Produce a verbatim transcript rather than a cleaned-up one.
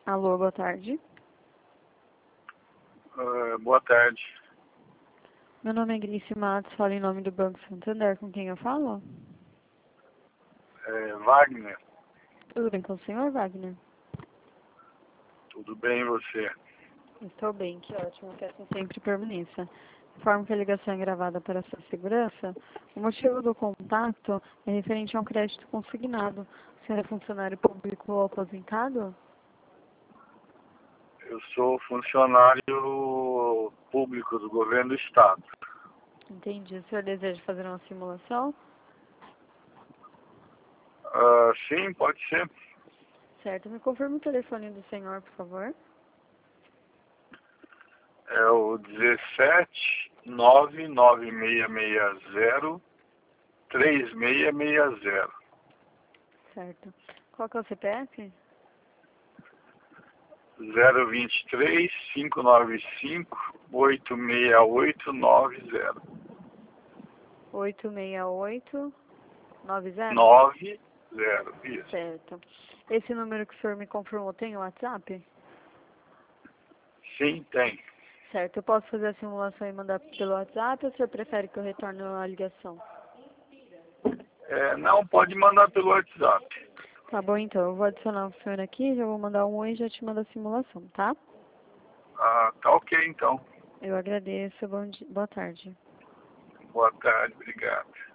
Alô, boa tarde. Uh, boa tarde. Meu nome é Grace Matos, falo em nome do Banco Santander. Com quem eu falo? É, Wagner, Tudo bem com o senhor, Wagner? tudo bem e você? Estou bem, que ótimo, que assim sempre permaneça. Informo que a ligação é gravada para sua segurança. O motivo do contato é referente a um crédito consignado. O senhor é funcionário público ou aposentado? Eu sou funcionário público do governo do estado. Entendi. O senhor deseja fazer uma simulação? Uh, sim, pode ser. Certo. Me confirme o telefone do senhor, por favor. É o dezessete nove nove seis seis zero três seis seis zero. Certo. Qual que é o C P F? zero vinte e três cinco nove cinco oito seis oito nove zero. oito seis oito nove zero? nove zero, isso. Certo. Esse número que o senhor me confirmou tem o WhatsApp? Sim, tem. Certo. Eu posso fazer a simulação e mandar pelo WhatsApp ou o senhor prefere que eu retorne a ligação? É, não, pode mandar pelo WhatsApp. Tá bom, então. Eu vou adicionar o senhor aqui, já vou mandar um oi e já te mando a simulação, tá? Ah, tá ok então. Eu agradeço. Bom dia. Boa tarde. Boa tarde, obrigado.